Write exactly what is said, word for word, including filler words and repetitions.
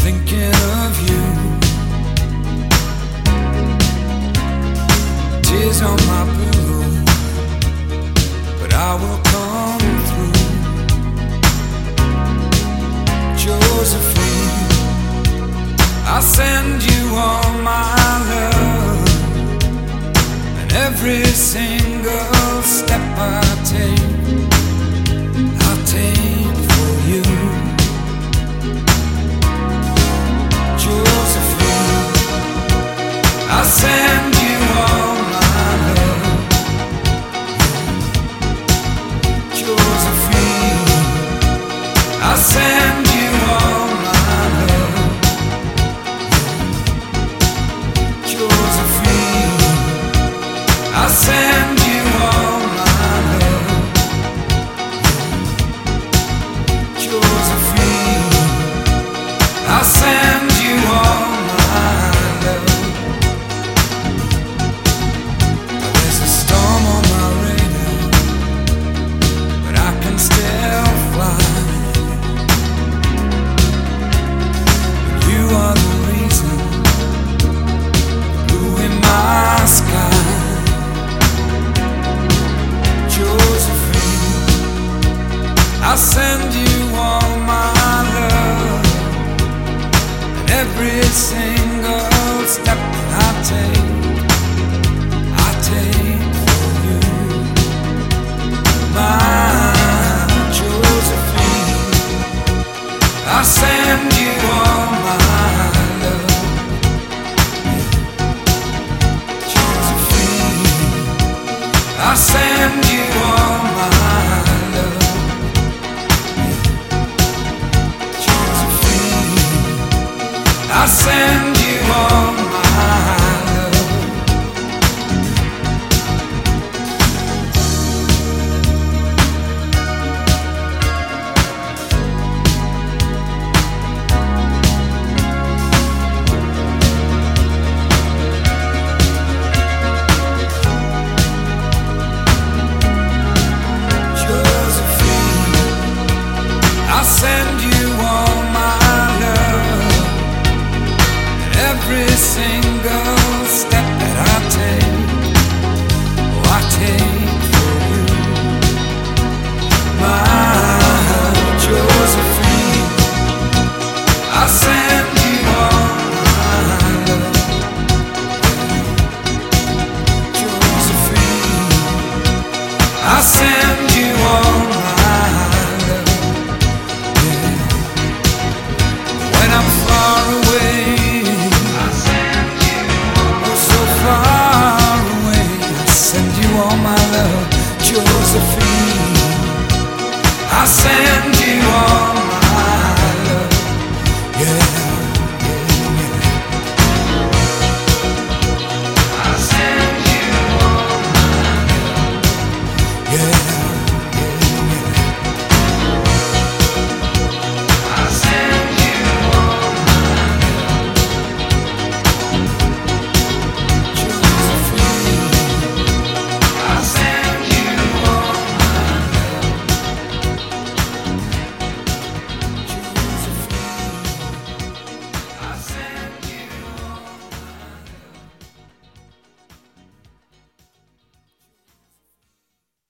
thinking of you. Tears on my pillow, but I will come through. Josephine, I send you all my love, and every single step I take, I take for you. Josephine, I send you all my love. Josephine, I send you all my love. Josephine, I send you all my love. Josephine, I send you all my love. There's a storm on my radar, but I can still fly. You are the reason, blue in my sky. Josephine, I send you all my love, and every single step that I take, I take for you. My Josephine, I send you all my love. Josephine, I send you all my love. Josephine, I send you all